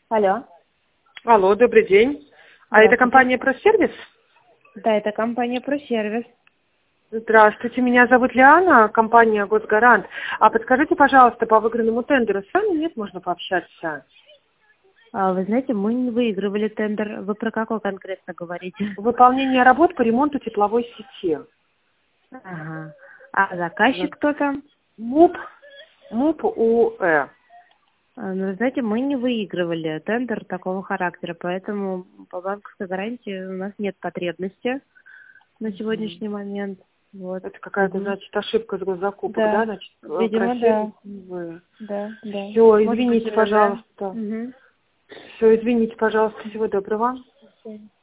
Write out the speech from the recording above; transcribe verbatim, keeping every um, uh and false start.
Алло. Алло, добрый день. А это компания «Просервис»? Да, это компания «Просервис». Здравствуйте, меня зовут Лиана, компания «Госгарант». А подскажите, пожалуйста, по выигранному тендеру с вами нет, можно пообщаться? А, вы знаете, мы не выигрывали тендер. Вы про какой конкретно говорите? Выполнение работ по ремонту тепловой сети. Ага. А заказчик кто там? МУП, МУП УЭ. А, Ну, вы знаете, мы не выигрывали тендер такого характера, поэтому по банковской гарантии у нас нет потребности на сегодняшний момент. Вот. Это какая-то, Мгм. значит, ошибка с госзакупок, Да. да? Значит, Видимо, просили да. вы. Да, да. Все, Может быть, извините, именно, да. пожалуйста. Мгм. Все, извините, пожалуйста. Всего доброго. Всё.